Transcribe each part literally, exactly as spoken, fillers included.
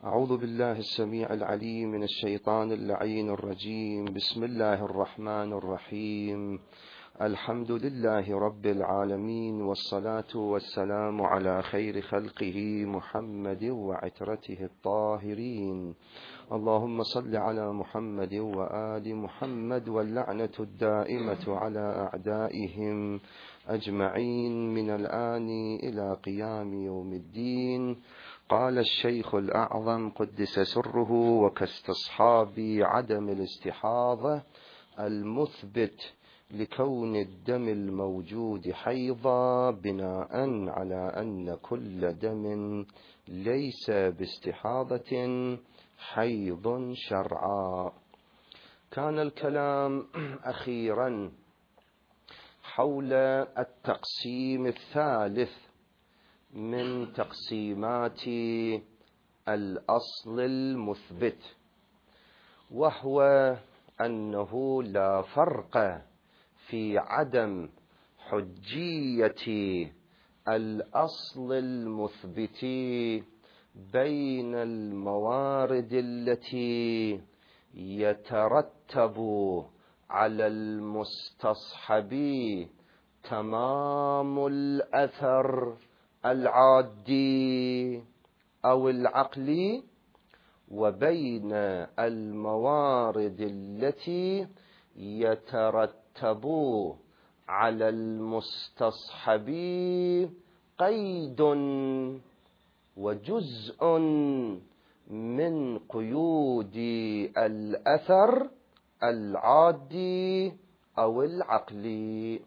أعوذ بالله السميع العليم من الشيطان اللعين الرجيم. بسم الله الرحمن الرحيم. الحمد لله رب العالمين، والصلاة والسلام على خير خلقه محمد وعترته الطاهرين. اللهم صل على محمد وآل محمد، واللعنة الدائمة على أعدائهم أجمعين من الآن إلى قيام يوم الدين. قال الشيخ الأعظم قدس سره: وكاستصحاب عدم الاستحاضة المثبت لكون الدم الموجود حيضا، بناء على أن كل دم ليس باستحاضة حيض شرعا. كان الكلام أخيرا حول التقسيم الثالث من تقسيمات الأصل المثبت، وهو أنه لا فرق في عدم حجية الأصل المثبت بين الموارد التي يترتب على المستصحب تمام الأثر العادي أو العقلي، وبين الموارد التي يترتب على المستصحب قيد وجزء من قيود الأثر العادي أو العقلي.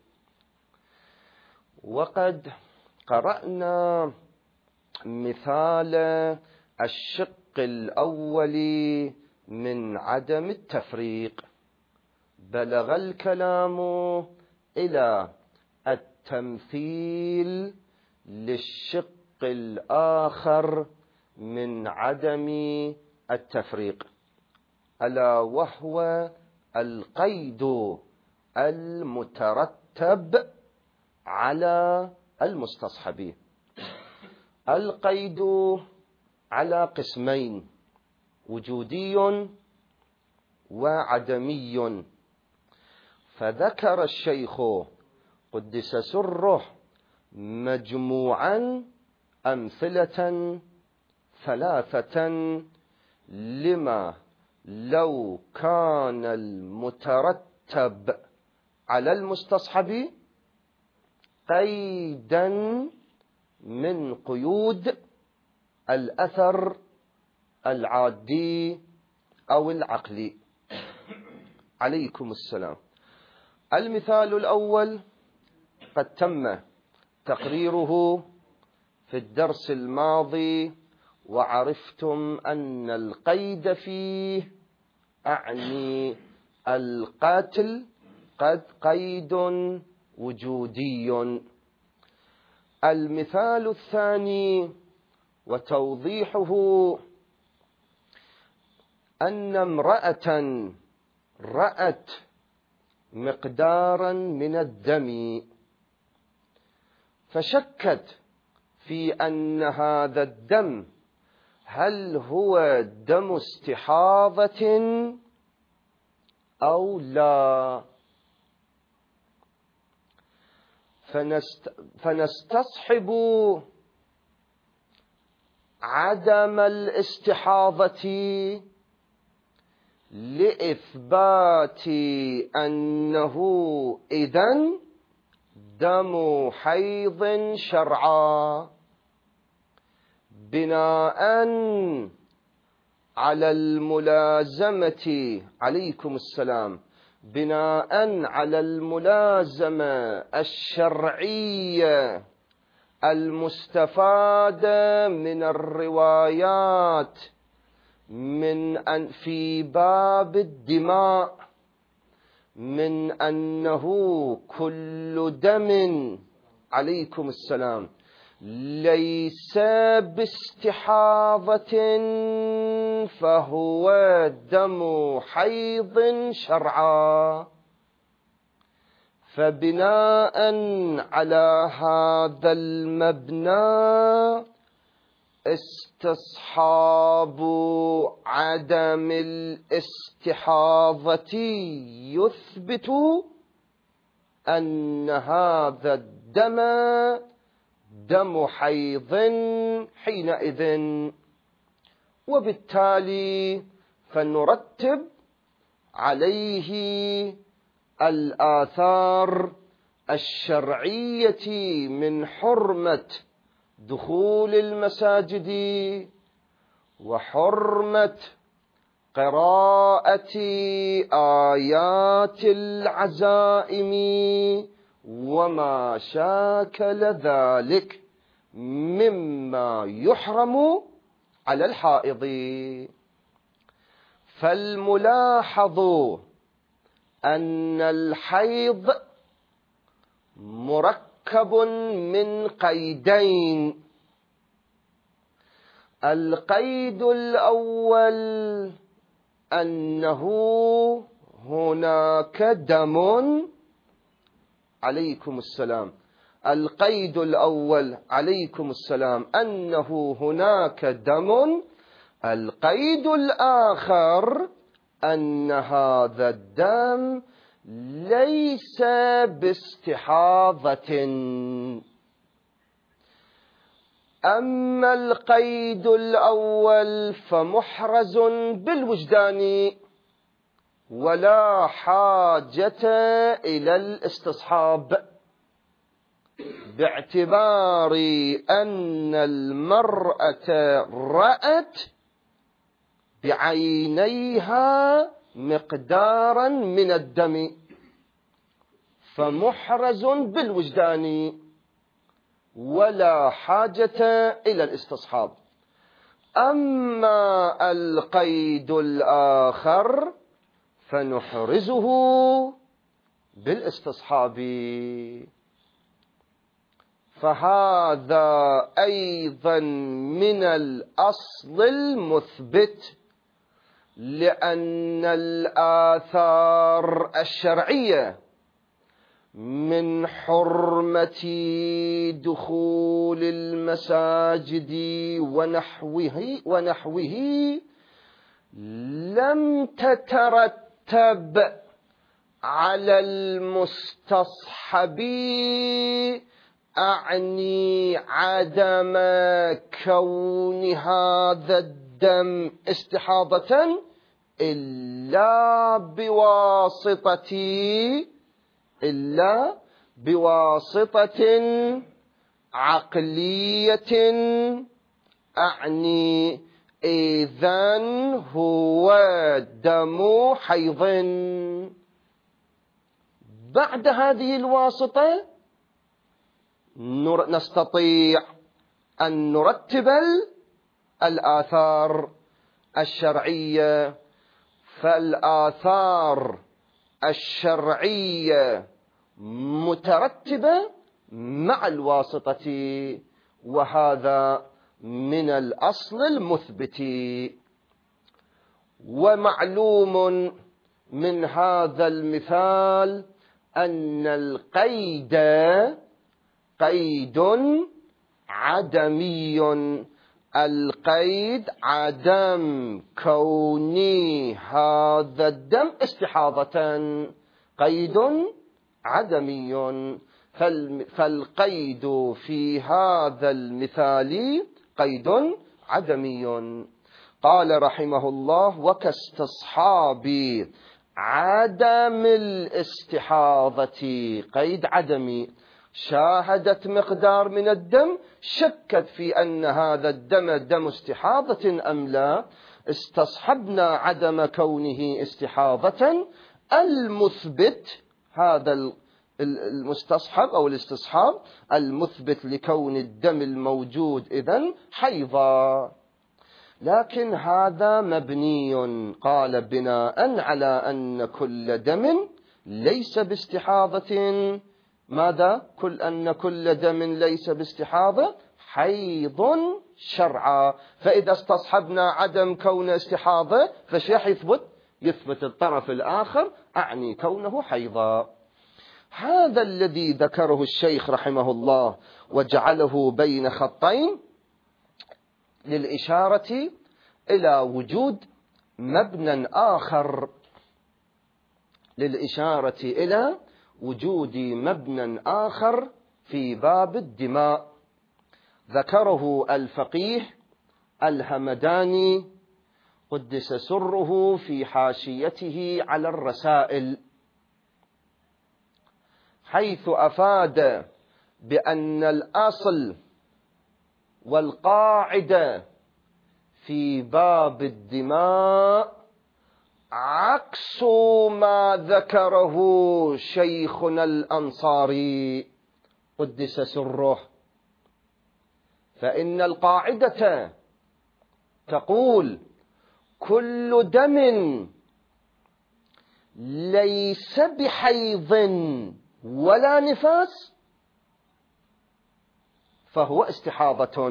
وقد قرأنا مثال الشق الأول من عدم التفريق، بلغ الكلام إلى التمثيل للشق الآخر من عدم التفريق، ألا وهو القيد المترتب على المستصحب. القيد على قسمين: وجودي وعدمي. فذكر الشيخ قدس سره مجموعا أمثلة ثلاثة لما لو كان المترتب على المستصحب قيدا من قيود الأثر العادي أو العقلي. عليكم السلام. المثال الأول قد تم تقريره في الدرس الماضي، وعرفتم أن القيد فيه أعني القاتل قد قيد وجودي. المثال الثاني وتوضيحه أن امرأة رأت مقدارا من الدم، فشكت في أن هذا الدم هل هو دم استحاضة أو لا، فنست فنستصحب عدم الاستحاضة لإثبات أنه إذن دم حيض شرعا، بناء على الملازمة. عليكم السلام. بناء على الملازمة الشرعية المستفادة من الروايات من أن في باب الدماء، من أنه كل دم، عليكم السلام، ليس باستحاضة فهو دم حيض شرعا. فبناء على هذا المبنى استصحاب عدم الاستحاضة يثبت أن هذا الدم دم حيض حينئذ، وبالتالي فنرتب عليه الآثار الشرعية من حرمة دخول المساجد وحرمة قراءة آيات العزائم وما شاكل ذلك مما يحرم على الحائض. فالملاحظ أن الحيض مركب من قيدين. القيد الأول أنه هناك دم، عليكم السلام، القيد الأول عليكم السلام أنه هناك دم. القيد الآخر أن هذا الدم ليس باستحاضة. أما القيد الأول فمحرز بالوجدان ولا حاجة إلى الاستصحاب، باعتبار أن المرأة رأت بعينيها مقدارا من الدم، فمحرز بالوجدان ولا حاجة إلى الاستصحاب. أما القيد الآخر فنحرزه بالاستصحاب. فهذا أيضا من الأصل المثبت، لأن الآثار الشرعية من حرمة دخول المساجد ونحوه ونحوه لم تترتب على المستصحب، أعني عدم كون هذا الدم استحاضة إلا بواسطة إلا بواسطة عقلية، أعني إذن هو دم حيض. بعد هذه الواسطة نستطيع أن نرتب الآثار الشرعية. فالآثار الشرعية مترتبة مع الواسطة، وهذا من الأصل المثبت. ومعلوم من هذا المثال أن القيد قيد عدمي. القيد عدم كون هذا الدم استحاضة، قيد عدمي. فالقيد في هذا المثال قيد عدمي. قال رحمه الله: وكاستصحاب عدم الاستحاضة، قيد عدمي. شاهدت مقدار من الدم، شكت في أن هذا الدم دم استحاضة أم لا، استصحبنا عدم كونه استحاضة. المثبت هذا المستصحب أو الاستصحاب المثبت لكون الدم الموجود إذن حيضا. لكن هذا مبني، قال بناء على أن كل دم ليس باستحاضة. ماذا؟ كل أن كل دم ليس باستحاضة حيض شرعا. فإذا استصحبنا عدم كون استحاضة فشيء يثبت يثبت الطرف الآخر، أعني كونه حيضا. هذا الذي ذكره الشيخ رحمه الله وجعله بين خطين للإشارة إلى وجود مبنى آخر للإشارة إلى وجود مبنى آخر في باب الدماء ذكره الفقيه الهمداني قدس سره في حاشيته على الرسائل، حيث أفاد بأن الأصل والقاعدة في باب الدماء عكس ما ذكره شيخنا الأنصاري قدس سره، فإن القاعدة تقول كل دم ليس بحيض ولا نفاس فهو استحاضة.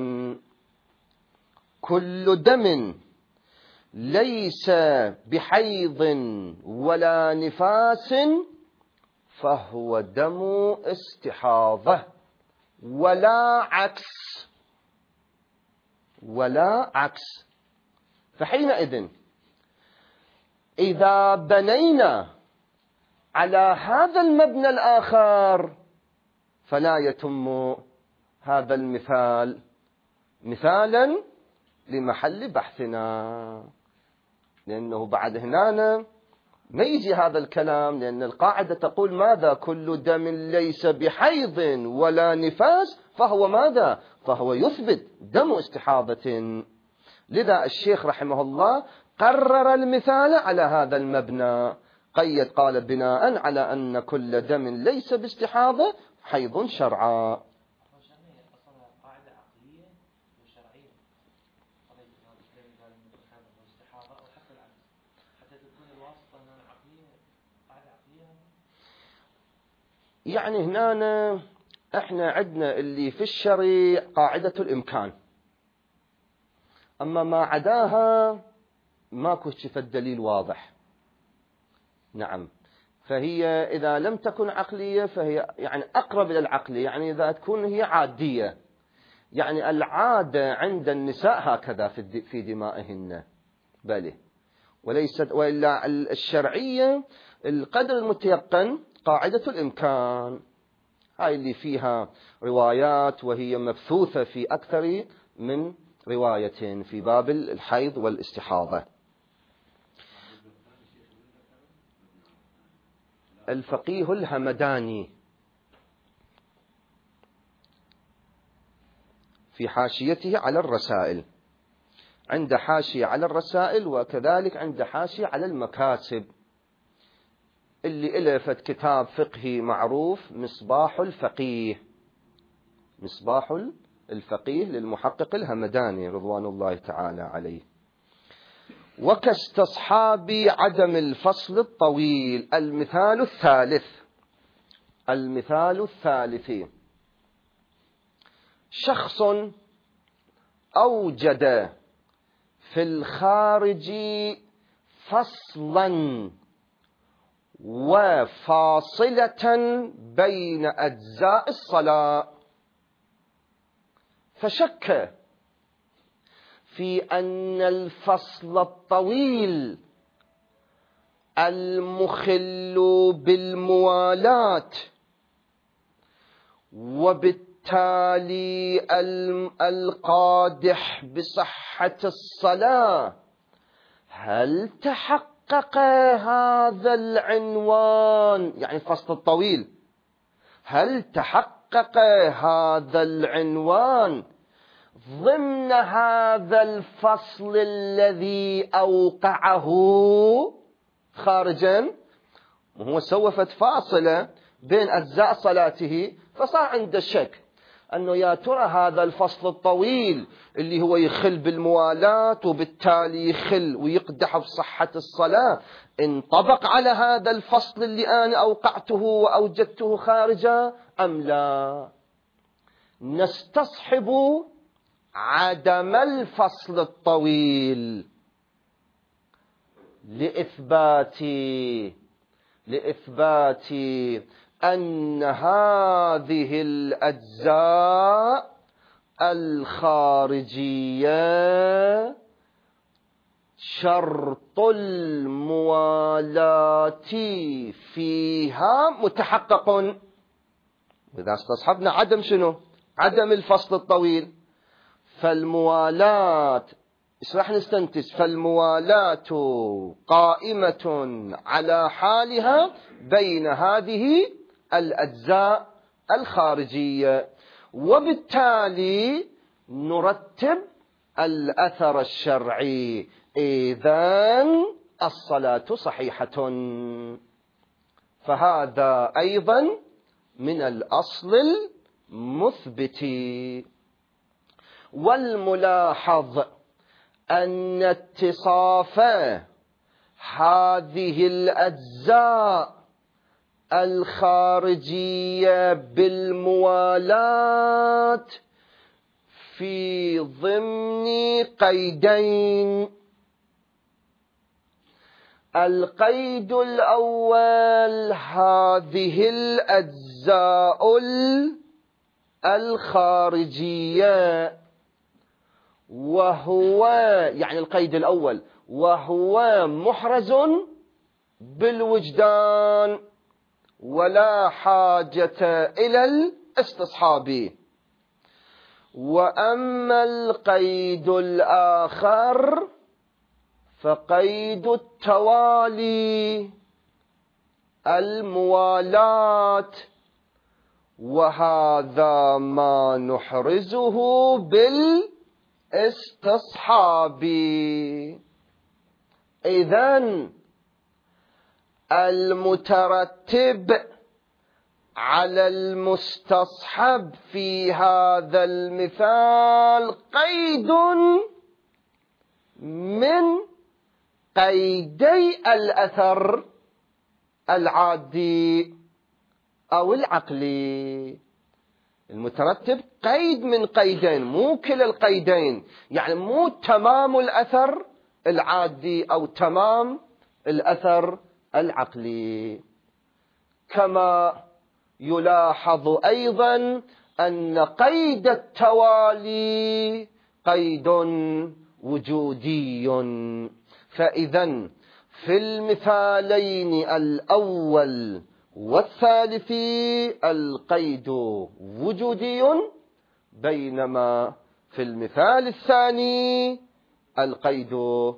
كل دم ليس بحيض ولا نفاس فهو دم استحاضة، ولا عكس ولا عكس. فحينئذ إذا بنينا على هذا المبنى الآخر فلا يتم هذا المثال مثالا لمحل بحثنا، لأنه بعد هنا ما يجي هذا الكلام، لأن القاعدة تقول ماذا؟ كل دم ليس بحيض ولا نفاس فهو ماذا؟ فهو يثبت دم استحاضة. لذا الشيخ رحمه الله قرر المثال على هذا المبنى، قيد قال بناء على أن كل دم ليس باستحاضة حيض شرعا. يعني هنا احنا عندنا اللي في الشريع قاعدة الإمكان، أما ما عداها ماكو شف الدليل واضح. نعم، فهي إذا لم تكن عقلية فهي يعني أقرب إلى العقلية، يعني إذا تكون هي عادية، يعني العادة عند النساء هكذا في دمائهن بله، وليست وإلا الشرعية القدر المتيقن قاعدة الإمكان، هاي اللي فيها روايات وهي مبثوثة في أكثر من رواية في باب الحيض والاستحاضة. الفقيه الهمداني في حاشيته على الرسائل، عند حاشية على الرسائل وكذلك عند حاشية على المكاسب، اللي ألفت كتاب فقهي معروف مصباح الفقيه، مصباح الفقيه للمحقق الهمداني رضوان الله تعالى عليه. وكاستصحاب عدم الفصل الطويل. المثال الثالث، المثال الثالث شخص أوجد في الخارج فصلا وفاصلة بين أجزاء الصلاة، فشك في أن الفصل الطويل المخل بالموالاة وبالتالي القادح بصحة الصلاة، هل تحقق هذا العنوان، يعني الفصل الطويل، هل تحقق هذا العنوان ضمن هذا الفصل الذي أوقعه خارجا؟ وهو سوفت فاصلة بين أجزاء صلاته، فصار عنده شك أنه يا ترى هذا الفصل الطويل اللي هو يخل بالموالاة وبالتالي يخل ويقدح بصحة الصلاة انطبق على هذا الفصل اللي أنا أوقعته وأوجدته خارجا أم لا؟ نستصحب عدم الفصل الطويل لإثبات لإثبات أن هذه الأجزاء الخارجية شرط الموالاة فيها متحقق. إذا استصحبنا عدم شنو؟ عدم الفصل الطويل. فالموالاة إيش راح نستنتج؟ فالموالاة قائمة على حالها بين هذه الأجزاء الخارجية، وبالتالي نرتب الأثر الشرعي. إذن الصلاة صحيحة. فهذا أيضا من الأصل المثبت. والملاحظ أن اتصاف هذه الأجزاء الخارجية بالموالاة في ضمن قيدين. القيد الأول هذه الأجزاء الخارجية، وهو يعني القيد الأول وهو محرز بالوجدان ولا حاجة إلى الاستصحاب. وأما القيد الآخر فقيد التوالي، الموالاة، وهذا ما نحرزه بالاستصحاب. إذن المترتب على المستصحب في هذا المثال قيد من قيدي الأثر العادي أو العقلي. المترتب قيد من قيدين، مو كلا القيدين، يعني مو تمام الأثر العادي أو تمام الأثر العقلي. كما يلاحظ أيضا أن قيد التوالي قيد وجودي. فإذا في المثالين الأول والثالث القيد وجودي، بينما في المثال الثاني القيد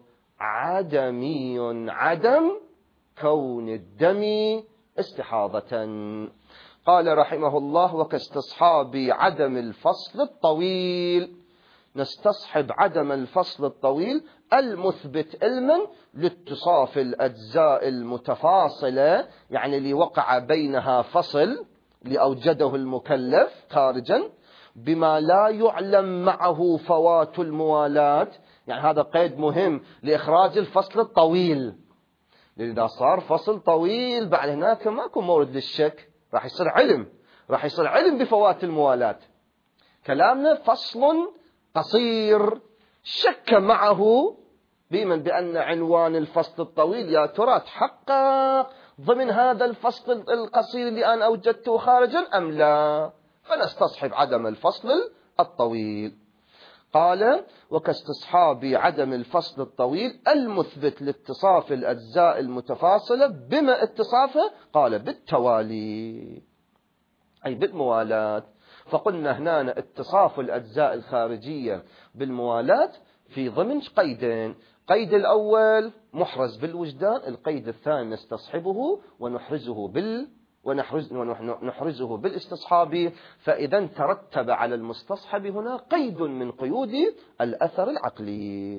عدمي، عدم كون الدم استحاضة. قال رحمه الله: وكاستصحاب عدم الفصل الطويل. نستصحب عدم الفصل الطويل المثبت علما لاتصاف الأجزاء المتفاصلة، يعني اللي وقع بينها فصل لأوجده المكلف خارجا، بما لا يعلم معه فوات الموالاة. يعني هذا قيد مهم لإخراج الفصل الطويل، إذا صار فصل طويل بعد هناك ماكو مورد للشك، راح يصير علم راح يصير علم بفوات الموالاة. كلامنا فصل قصير شك معه بمن بأن عنوان الفصل الطويل يا ترى تحقق ضمن هذا الفصل القصير اللي أنا أوجدته خارجا أم لا، فنستصحب عدم الفصل الطويل. قال: وكاستصحاب عدم الفصل الطويل المثبت لاتصاف الأجزاء المتفاصلة. بما اتصافه؟ قال: بالتوالي، أي بالموالاة. فقلنا هنا اتصاف الأجزاء الخارجية بالموالاة في ضمن قيدين: قيد الأول محرز بالوجدان، القيد الثاني نستصحبه ونحرزه بال ونحرز ونحرزه بالاستصحاب. فإذا ترتب على المستصحب هنا قيد من قيود الأثر العقلي.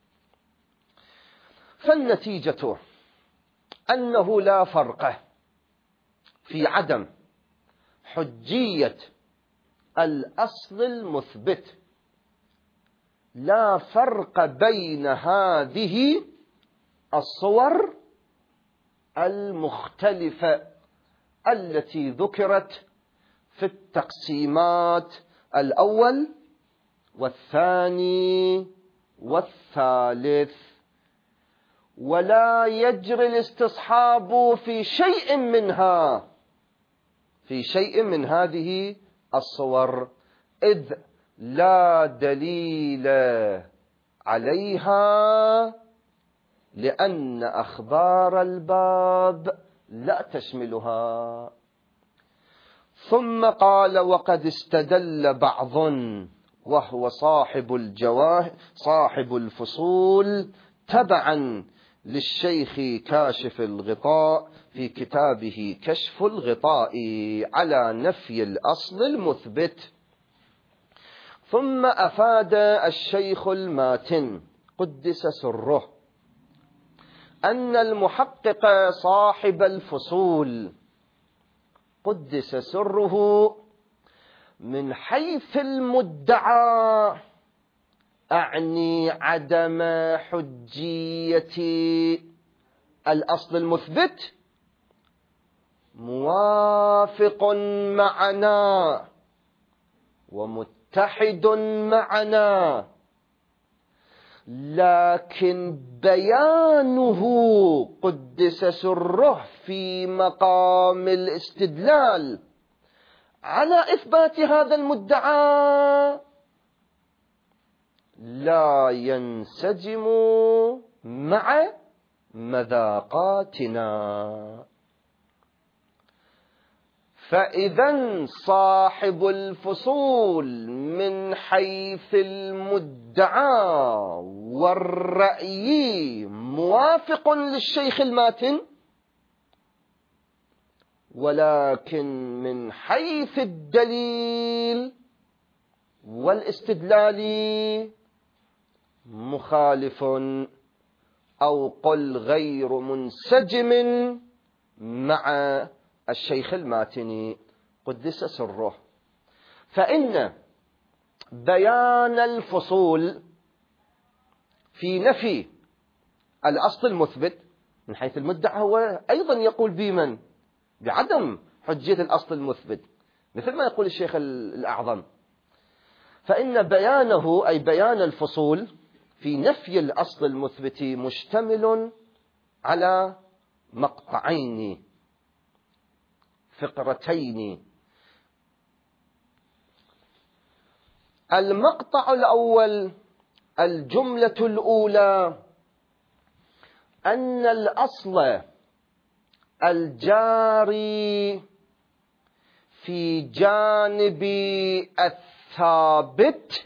فالنتيجة أنه لا فرق في عدم حجية الأصل المثبت، لا فرق بين هذه الصور المختلفة التي ذكرت في التقسيمات الأول والثاني والثالث، ولا يجري الاستصحاب في شيء منها في شيء من هذه الصور، إذ لا دليل عليها لأن أخبار الباب لا تشملها. ثم قال: وقد استدل بعض، وهو صاحب الجواهر صاحب الفصول تبعا للشيخ كاشف الغطاء في كتابه كشف الغطاء، على نفي الأصل المثبت. ثم أفاد الشيخ الماتن قدس سره أن المحقق صاحب الفصول قدس سره من حيث المدعى، أعني عدم حجية الأصل المثبت، موافق معنا ومتحد معنا، لكن بيانه قدس سره في مقام الاستدلال على إثبات هذا المدعى لا ينسجم مع مذاقاتنا. فإذا صاحب الفصول من حيث المدعى والرأي موافق للشيخ الماتن، ولكن من حيث الدليل والاستدلال مخالف، أو قل غير منسجم مع الشيخ الماتني قدس سره. فإن بيان الفصول في نفي الأصل المثبت من حيث المدعى هو أيضا يقول بمن؟ بعدم حجية الأصل المثبت، مثل ما يقول الشيخ الأعظم. فإن بيانه أي بيان الفصول في نفي الأصل المثبت مشتمل على مقطعين فقرتين. المقطع الأول، الجملة الأولى، أن الأصل الجاري في جانب الثابت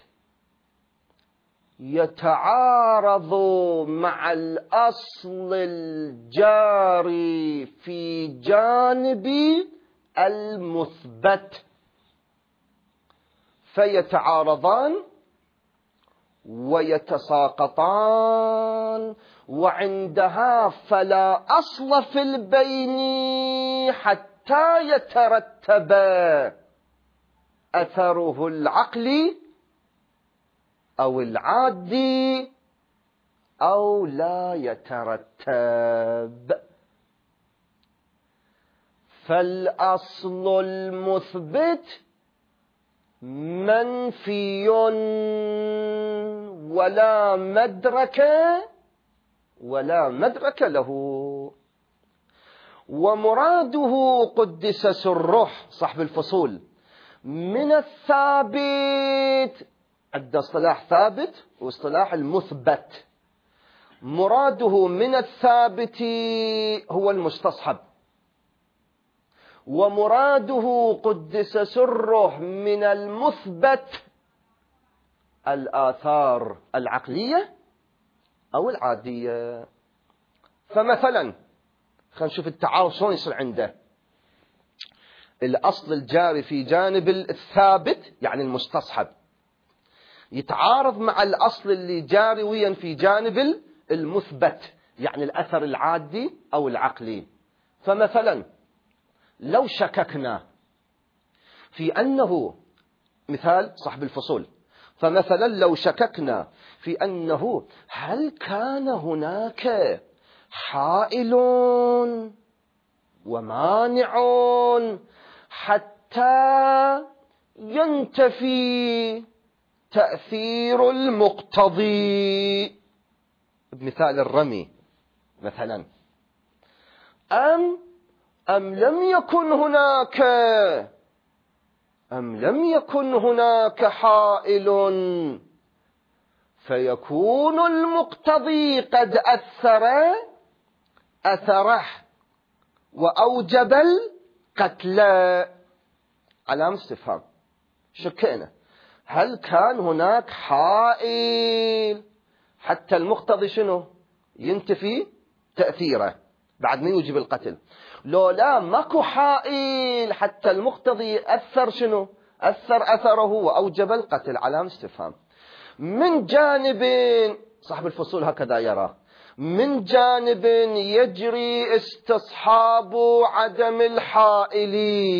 يتعارض مع الأصل الجاري في جانب المثبت، فيتعارضان ويتساقطان، وعندها فلا أصل في البين حتى يترتب أثره العقلي أو العادي أو لا يترتب. فالأصل المثبت منفي ولا مدرك ولا مدرك له. ومراده قدس سره صاحب الفصول من الثابت، عند اصطلاح ثابت واصطلاح المثبت، مراده من الثابت هو المستصحب، ومراده قدس سره من المثبت الآثار العقلية أو العادية. فمثلا خلينا نشوف التعارض شلون يصير عنده. الأصل الجاري في جانب الثابت يعني المستصحب يتعارض مع الأصل اللي جاريا في جانب المثبت يعني الأثر العادي أو العقلي. فمثلا لو شككنا في أنه، مثال صاحب الفصول، فمثلا لو شككنا في أنه هل كان هناك حائل ومانع حتى ينتفي تأثير المقتضي، بمثال الرمي مثلا، أم أم لم يكن هناك أم لم يكن هناك حائل فيكون المقتضي قد أثر أثره وأوجب القتل؟ علامة استفهام. شكينا، هل كان هناك حائل حتى المقتضي شنو ينتفي تأثيره بعد ما يوجب القتل؟ لو لا ماكو حائل حتى المقتضي أثر شنو أثر أثره وأوجب القتل. علامة استفهام. من جانب صاحب الفصول هكذا يرى، من جانب يجري استصحاب عدم الحائل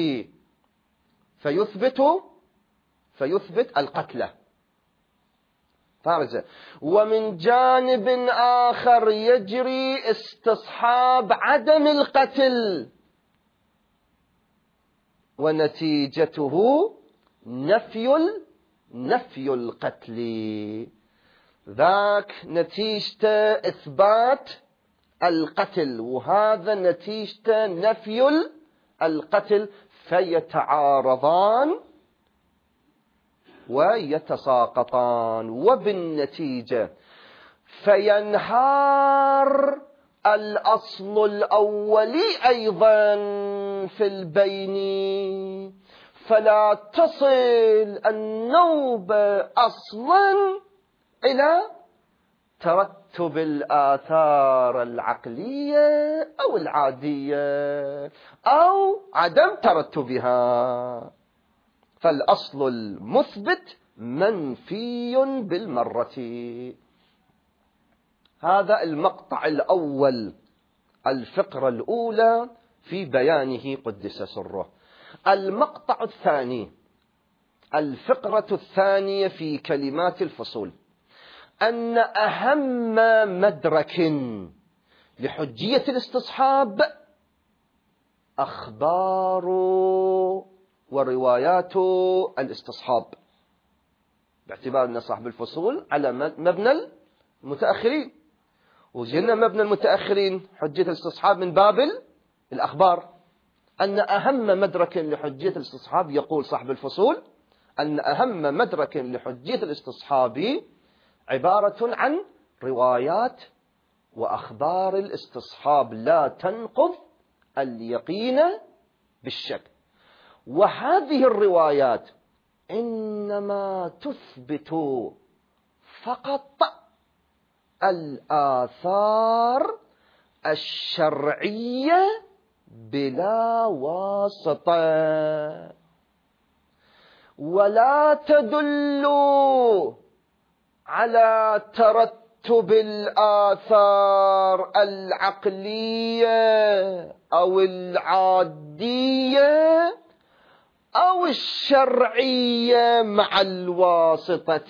فيثبت فيثبت القتل فارجة، ومن جانب آخر يجري استصحاب عدم القتل ونتيجته نفي نفي القتل. ذاك نتيجة إثبات القتل وهذا نتيجة نفي القتل، فيتعارضان ويتساقطان، وبالنتيجة فينهار الأصل الأولي أيضا في البين، فلا تصل النوبة أصلا إلى ترتب الآثار العقلية أو العادية أو عدم ترتبها، فالأصل المثبت منفي بالمرة. هذا المقطع الأول، الفقرة الأولى في بيانه قدس سره. المقطع الثاني، الفقرة الثانية في كلمات الفصول، أن أهم مدرك لحجية الاستصحاب أخبار وروايات الاستصحاب، باعتبار أن صاحب الفصول على مبنى المتأخرين، وجدنا مبنى المتأخرين حجية الاستصحاب من باب الأخبار. أن أهم مدرك لحجية الاستصحاب، يقول صاحب الفصول، أن أهم مدرك لحجية الاستصحاب عبارة عن روايات وأخبار الاستصحاب لا تنقض اليقين بالشك، وهذه الروايات إنما تثبت فقط الآثار الشرعية بلا واسطة، ولا تدل على ترتب الآثار العقلية أو العادية أو الشرعية مع الواسطة.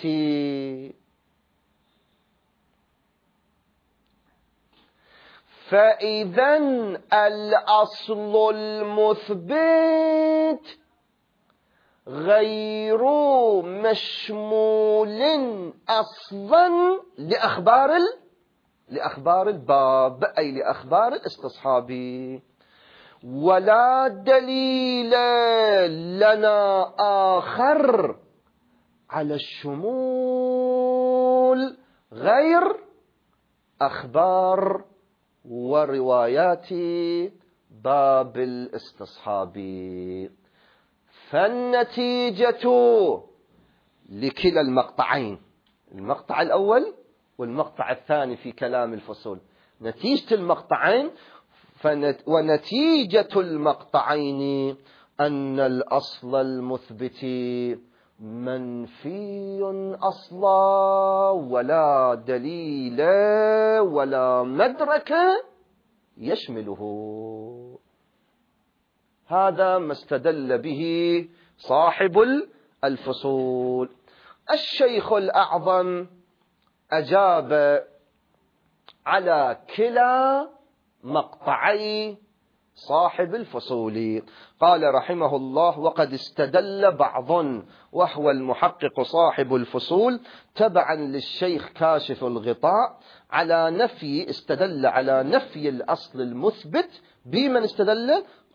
فإذا الأصل المثبت غير مشمول أصلا لأخبار لأخبار الباب، أي لأخبار الاستصحاب، ولا دليل لنا آخر على الشمول غير أخبار وروايات باب الاستصحاب. فالنتيجة لكلا المقطعين، المقطع الأول والمقطع الثاني في كلام الفصول، نتيجة المقطعين ونتيجة المقطعين أن الأصل المثبت منفي أصلا، ولا دليل ولا مدرك يشمله. هذا ما استدل به صاحب الفصول. الشيخ الأعظم أجاب على كلا مقطعي صاحب الفصول، قال رحمه الله: وقد استدل بعض، وهو المحقق صاحب الفصول تبعا للشيخ كاشف الغطاء، على نفي، استدل على نفي الأصل المثبت. بمن استدل؟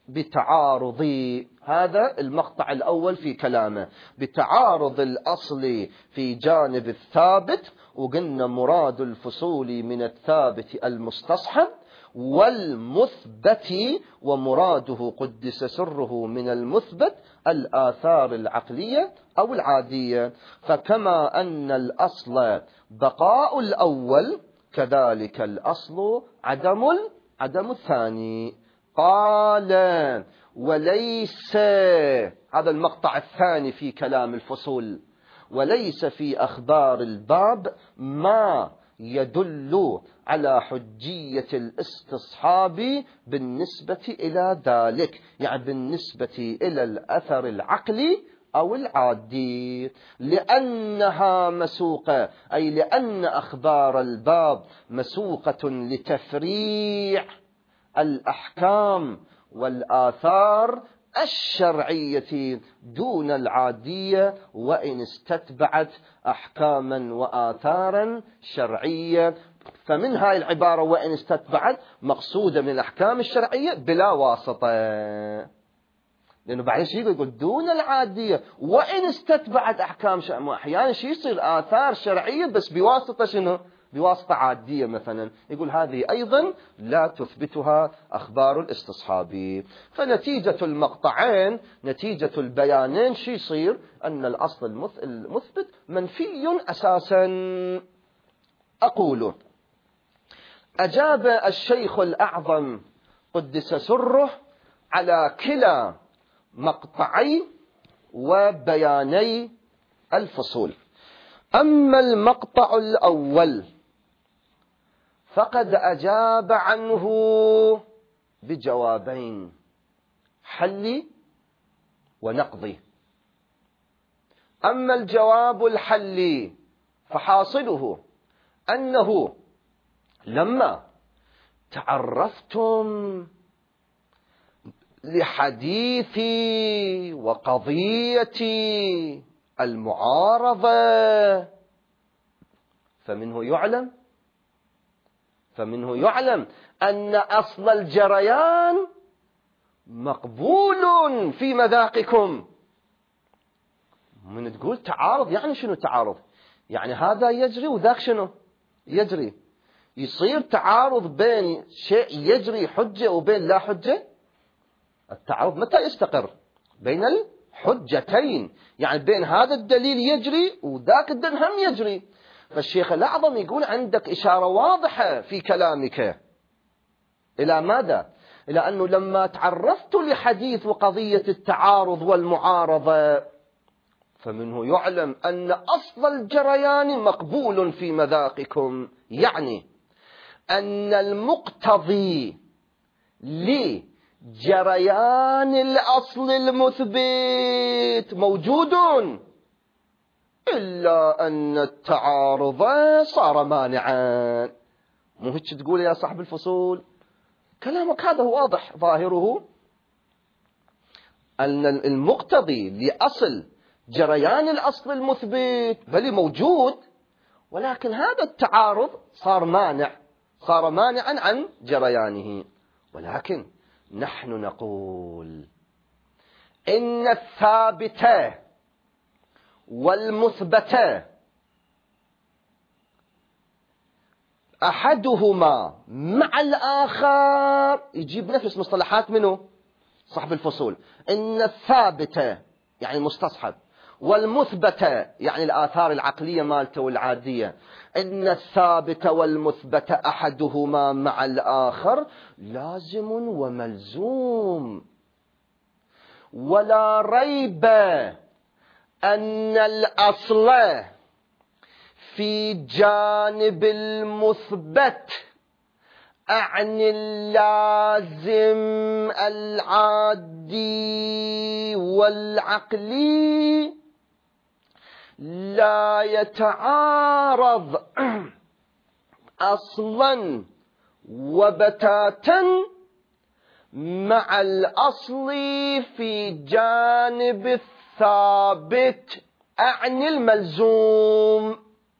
بتعارض، هذا المقطع الأول في كلامه، بتعارض الأصل في جانب الثابت، وقلنا مراد الفصول من الثابت المستصحب، والمثبت ومراده قدس سره من المثبت الآثار العقلية أو العادية. فكما أن الأصل بقاء الأول كذلك الأصل عدم عدم الثاني. قال وليس، هذا المقطع الثاني في كلام الفصول، وليس في أخبار الباب ما يدل على حجية الاستصحاب بالنسبة إلى ذلك، يعني بالنسبة إلى الأثر العقلي أو العادي، لأنها مسوقة، أي لأن أخبار الباب مسوقة لتفريع الأحكام والآثار الشرعية دون العادية، وإن استتبعت أحكاما وآثارا شرعية. فمن هاي العبارة وإن استتبعت مقصودة من الأحكام الشرعية بلا واسطة، لأنه بعد شيء يقول دون العادية وإن استتبعت أحكام شرعية. أحيانا شيء يصير آثار شرعية بس بواسطة شنو؟ بواسطة عادية مثلا، يقول هذه أيضا لا تثبتها أخبار الاستصحاب. فنتيجة المقطعين، نتيجة البيانين، شيء يصير أن الأصل المثبت منفي أساسا. أقول أجاب الشيخ الأعظم قدس سره على كلا مقطعي وبياني الفصول. أما المقطع الأول فقد أجاب عنه بجوابين، حلي ونقضي. أما الجواب الحلي فحاصله أنه لما تعرفتم لحديثي وقضيتي المعارضة فمنه يعلم فمنه يعلم أن أصل الجريان مقبول في مذاقكم. من تقول تعارض، يعني شنو تعارض؟ يعني هذا يجري وذاك شنو يجري. يصير تعارض بين شيء يجري حجة وبين لا حجة. التعارض متى يستقر؟ بين الحجتين، يعني بين هذا الدليل يجري وذاك الدليل هم يجري. فالشيخ الأعظم يقول عندك إشارة واضحة في كلامك إلى ماذا؟ إلى أنه لما تعرفت لحديث وقضية التعارض والمعارضة فمنه يعلم أن أصل الجريان مقبول في مذاقكم، يعني أن المقتضي لجريان الأصل المثبت موجود، إلا أن التعارض صار مانعا. مو هيك تقول يا صاحب الفصول؟ كلامك هذا واضح ظاهره أن المقتضي لأصل جريان الأصل المثبت بل موجود، ولكن هذا التعارض صار مانع، صار مانعا عن جريانه. ولكن نحن نقول إن الثابت والمثبت أحدهما مع الآخر، يجيب نفس مصطلحات منه صاحب الفصول. إن الثابت يعني المستصحب، والمثبت يعني الآثار العقلية مالته والعادية. إن الثابت والمثبت أحدهما مع الآخر لازم وملزوم، ولا ريب أن الأصل في جانب المثبت أعني اللازم العادي والعقلي لا يتعارض أصلا وبتاتا مع الأصل في جانب الثابت أعني الملزوم.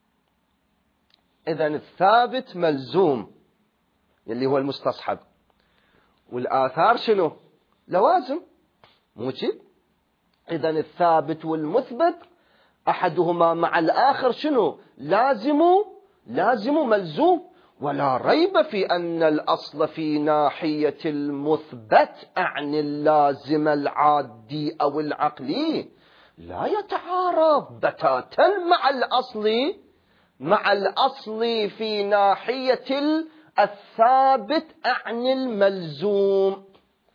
إذن الثابت ملزوم اللي هو المستصحب، والآثار شنو؟ لوازم موجب. إذن الثابت والمثبت أحدهما مع الآخر شنو؟ لازم لازم ملزوم. ولا ريب في أن الأصل في ناحية المثبت أعني اللازم العادي أو العقلي لا يتعارض بتاتا مع الأصل مع الأصل في ناحية الثابت أعني الملزوم.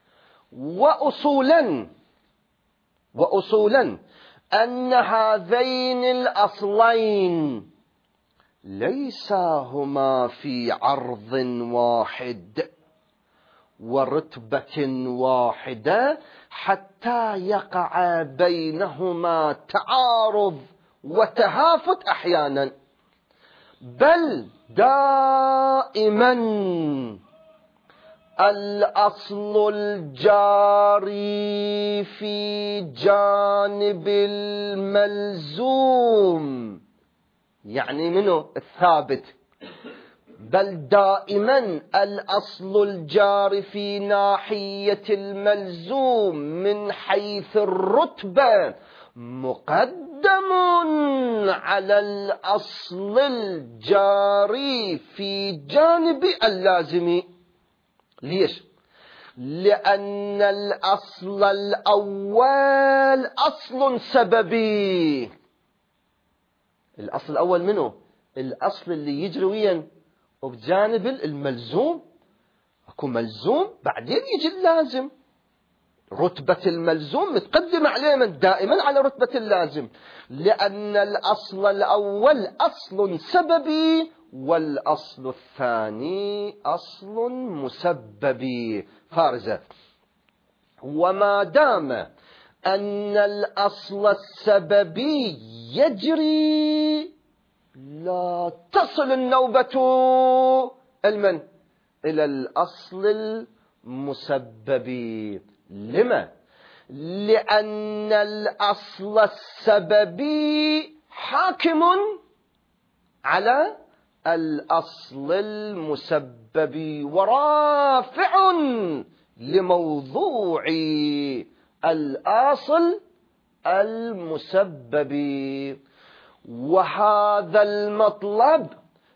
وأصولا وأصولا أن هذين الأصلين ليس هما في عرض واحد ورتبة واحدة حتى يقع بينهما تعارض وتهافت أحيانا، بل دائما الأصل الجاري في جانب الملزوم يعني منه الثابت، بل دائما الأصل الجاري في ناحية الملزوم من حيث الرتبة مقدم على الأصل الجاري في جانب اللازم. ليش؟ لأن الأصل الأول أصل سببي. الأصل الأول منه الأصل اللي يجري وين وبجانب الملزوم. أكو ملزوم بعدين يجي اللازم، رتبة الملزوم متقدمة عليه من دائما على رتبة اللازم، لأن الأصل الأول أصل سببي والأصل الثاني أصل مسببي. فارزة. وما دام أن الأصل السببي يجري لا تصل النوبة المن إلى الأصل المسببي. لما؟ لأن الأصل السببي حاكم على الأصل المسببي ورافع لموضوع الأصل المسببي. وهذا المطلب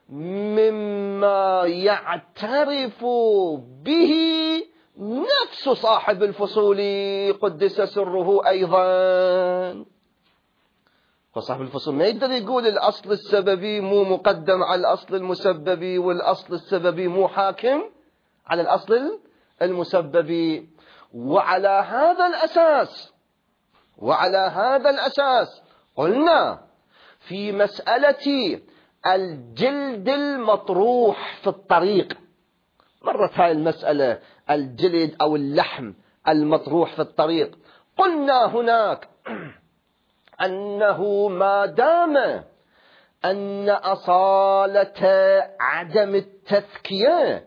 مما يعترف به نفس صاحب الفصول قدس سره أيضا. فصاحب الفصول ما يقدر يقول الأصل السببي مو مقدم على الأصل المسببي والأصل السببي مو حاكم على الأصل المسببي. وعلى هذا الأساس وعلى هذا الأساس قلنا في مسألة الجلد المطروح في الطريق، مرت هاي المسألة الجلد أو اللحم المطروح في الطريق، قلنا هناك أنه ما دام أن أصالة عدم التذكية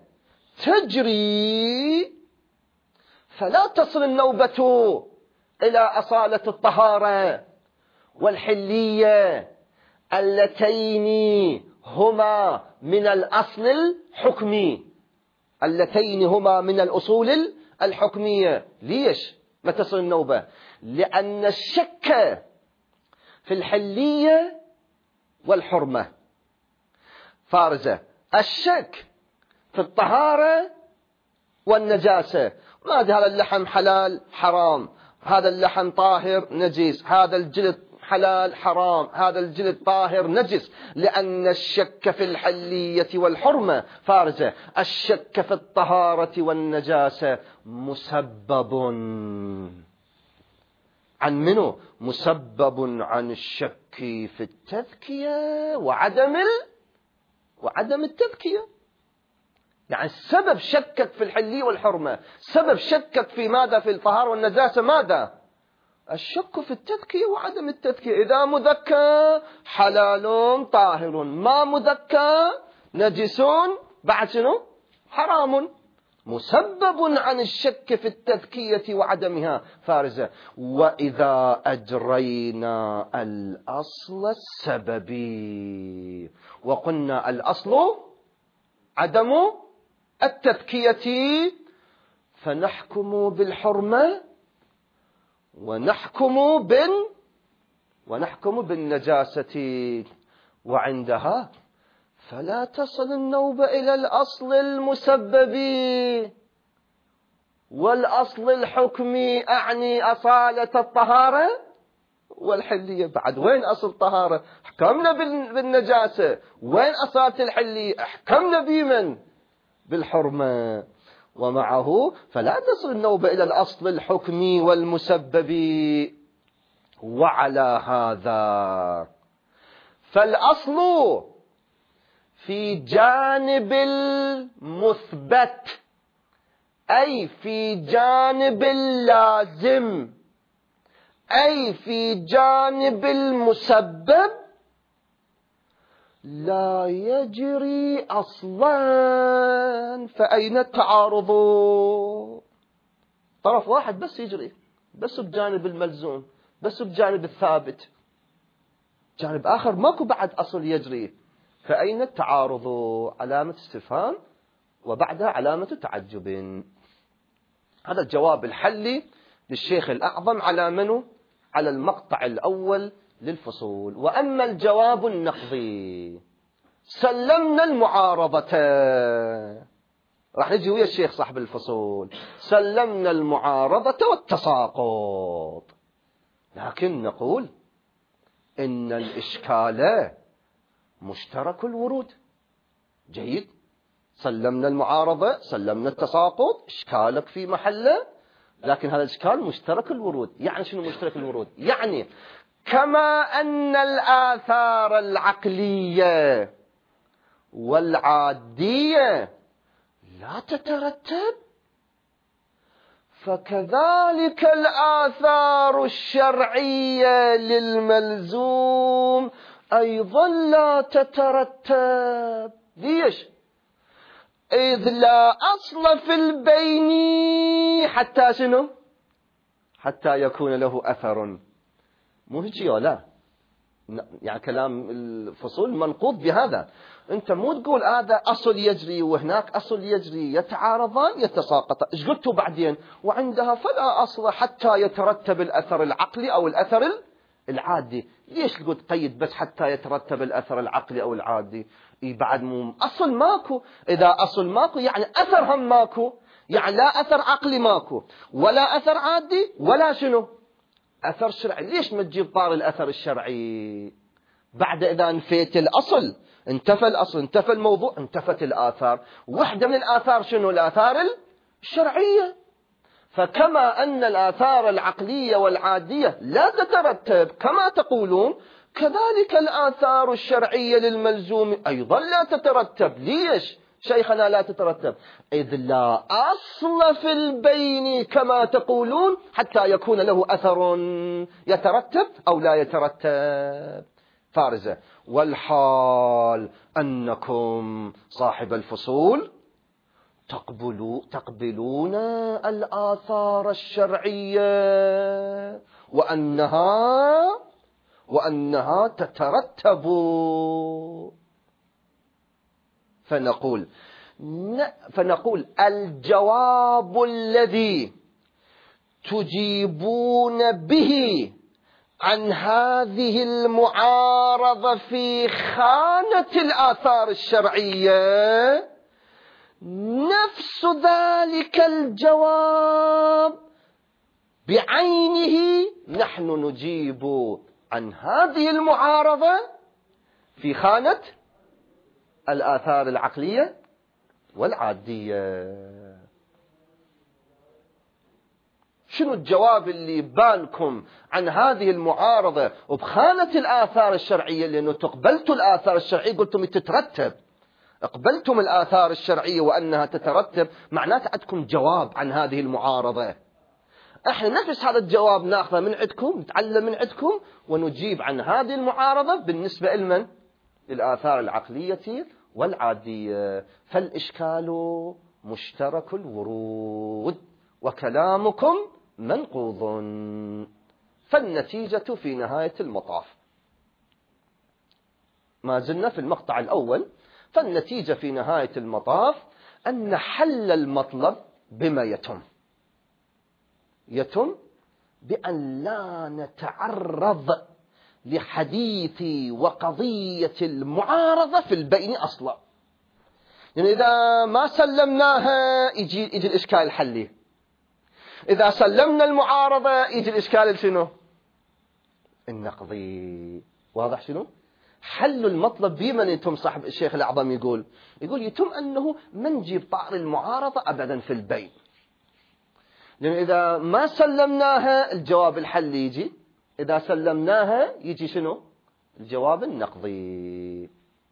تجري فلا تصل النوبة إلى أصالة الطهارة والحلية اللتين هما من الأصل الحكمي اللتين هما من الأصول الحكمية. ليش ما تصل النوبة؟ لأن الشك في الحلية والحرمة فارزة، الشك في الطهارة والنجاسة، ما هذا اللحم حلال حرام، هذا اللحم طاهر نجس، هذا الجلد حلال حرام، هذا الجلد طاهر نجس، لأن الشك في الحلية والحرمة فارزة، الشك في الطهارة والنجاسة مسبب عن منه؟ مسبب عن الشك في التذكية وعدم ال... وعدم التذكية. يعني سبب شكك في الحلية والحرمة، سبب شكك في ماذا؟ في الطهارة والنجاسة ماذا؟ الشك في التذكية وعدم التذكية. إذا مذكى حلال طاهر، ما مذكى نجس بعد شنو؟ حرام. مسبب عن الشك في التذكية وعدمها فارزة. وإذا أجرينا الأصل السببي وقلنا الأصل عدم التذكية فنحكم بالحرمة ونحكم بال ونحكم بالنجاسة، وعندها فلا تصل النوبة إلى الأصل المسبب والأصل الحكمي، أعني أصالة الطهارة والحلية. بعد وين أصل طهارة؟ حكمنا بالنجاسة. وين أصالة الحلية؟ حكمنا بمن؟ بالحرمة. ومعه فلا تصل النوبة إلى الأصل الحكمي والمسبب. وعلى هذا فالأصل في جانب المثبت، أي في جانب اللازم، أي في جانب المسبب، لا يجري أصلا. فأين التعارض؟ طرف واحد بس يجري، بس بجانب الملزوم، بس بجانب الثابت، جانب آخر ماكو بعد أصل يجري. فأين التعارض؟ علامة استفهام وبعدها علامة تعجب. هذا الجواب الحلي للشيخ الأعظم على منه؟ على المقطع الأول للفصول. وأما الجواب النقضي، سلمنا المعارضة، راح نجي ويا الشيخ صاحب الفصول، سلمنا المعارضة والتساقط، لكن نقول إن الإشكال مشترك الورود. جيد، سلمنا المعارضة، سلمنا التساقط، إشكالك في محله، لكن هذا الإشكال مشترك الورود. يعني شنو مشترك الورود؟ يعني كما أن الآثار العقلية والعادية لا تترتب، فكذلك الآثار الشرعية للملزوم أيضا لا تترتب. ليش؟ إذ لا أصل في البين حتى شنو؟ حتى يكون له أثر. مو هيك لا، يعني كلام الفصول منقوض بهذا. أنت مو تقول هذا أصل يجري وهناك أصل يجري، يتعارضان يتساقطان. إيش قلتوا بعدين؟ وعندها فلا أصل حتى يترتب الأثر العقلي أو الأثر العادي. ليش تقول تقيد بس حتى يترتب الأثر العقلي أو العادي؟ إيه بعد مو أصل ماكو. إذا أصل ماكو يعني أثر هم ماكو، يعني لا أثر عقلي ماكو ولا أثر عادي ولا شنو أثر شرعي. ليش ما تجيب طار الأثر الشرعي؟ بعد إذا نفيت الأصل انتفى الأصل، انتفى الموضوع، انتفت الآثار. واحدة من الآثار شنو؟ الآثار الشرعية. فكما أن الآثار العقلية والعادية لا تترتب كما تقولون، كذلك الآثار الشرعية للملزوم أيضا لا تترتب. ليش شيخنا لا تترتب؟ إذ لا أصل في البين كما تقولون حتى يكون له أثر يترتب أو لا يترتب. فارزة. والحال أنكم صاحب الفصول تقبلوا تقبلون الآثار الشرعية وأنها وأنها تترتب. فنقول فنقول الجواب الذي تجيبون به عن هذه المعارضة في خانة الآثار الشرعية نفس ذلك الجواب بعينه نحن نجيب عن هذه المعارضة في خانة الآثار العقلية والعادية. شنو الجواب اللي بالكم عن هذه المعارضة وبخانة الآثار الشرعية؟ لأنه تقبلتوا الآثار الشرعية، قلتم تترتب، اقبلتم الآثار الشرعية وأنها تترتب، معناته عندكم جواب عن هذه المعارضة. احنا نفس هذا الجواب ناخذه من عندكم، نتعلم من عندكم ونجيب عن هذه المعارضة بالنسبة لمن؟ للآثار العقلية والعادية. فالإشكال مشترك الورود وكلامكم منقوض. فالنتيجة في نهاية المطاف، ما زلنا في المقطع الأول، فالنتيجة في نهاية المطاف أن حل المطلب بما يتم. يتم بأن لا نتعرض لحديث وقضية المعارضة في البين أصلا. يعني إذا ما سلمناها يجي, يجي الإشكال الحلي، إذا سلمنا المعارضة يجي الإشكال شنو؟ النقضي. واضح شنو؟ حل المطلب بمن يتم صاحب الشيخ الأعظم يقول يقول يتم أنه ما نجيب طار المعارضة أبدا في البين، لأن إذا ما سلمناها الجواب الحل يجي، إذا سلمناها يجي شنو؟ الجواب النقضي.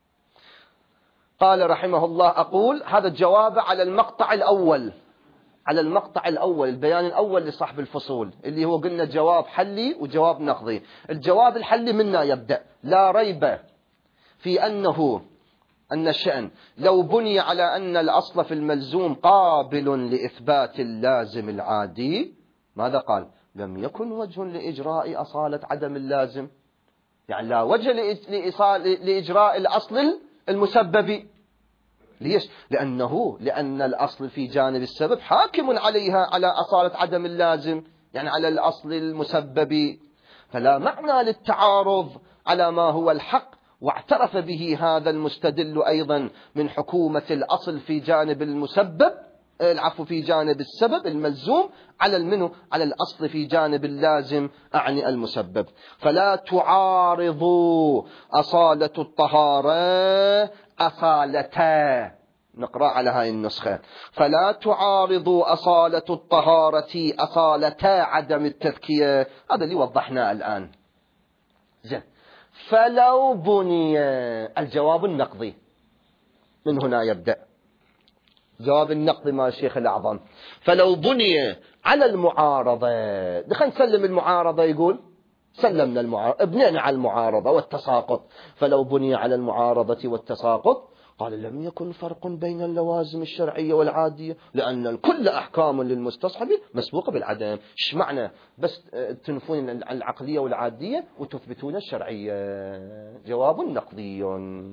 قال رحمه الله: أقول هذا الجواب على المقطع الأول، على المقطع الأول البيان الأول لصاحب الفصول اللي هو قلنا جواب حلي وجواب نقضي. الجواب الحلي منا يبدأ: لا ريب في أنه أن الشأن لو بني على أن الأصل في الملزوم قابل لإثبات اللازم العادي، ماذا قال؟ لم يكن وجه لإجراء أصالة عدم اللازم، يعني لا وجه لإجراء الأصل المسبب. ليش؟ لأنه لأن الأصل في جانب السبب حاكم عليها على أصالة عدم اللازم، يعني على الأصل المسبب، فلا معنى للتعارض على ما هو الحق. واعترف به هذا المستدل أيضا من حكومة الأصل في جانب المسبب، العفو في جانب السبب الملزوم على المنه على الأصل في جانب اللازم أعني المسبب. فلا تعارضوا أصالة الطهارة أصالتا، نقرأ على هاي النسخة: فلا تعارضوا أصالة الطهارة أصالتا عدم التذكية. هذا اللي وضحناه الآن. زين. فلو بني، الجواب النقضي من هنا يبدأ، جواب النقضي مع الشيخ الأعظم. فلو بني على المعارضة، دخل نسلم المعارضة، يقول سلمنا المعارضة، بنينا على المعارضة والتساقط. فلو بني على المعارضة والتساقط، قال لم يكن فرق بين اللوازم الشرعية والعادية، لأن الكل أحكام للمستصحب مسبوقة بالعدم. ايش معنى؟ بس تنفون العقلية والعادية وتثبتون الشرعية. جواب نقضي.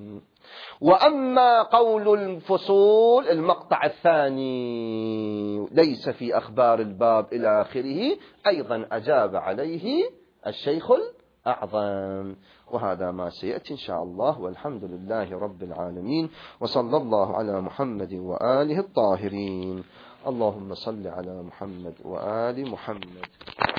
وأما قول الفصول المقطع الثاني ليس في أخبار الباب إلى آخره، أيضا أجاب عليه الشيخ الأعظم، وهذا ما سيأتي إن شاء الله. والحمد لله رب العالمين، وصلى الله على محمد وآله الطاهرين. اللهم صل على محمد وآل محمد.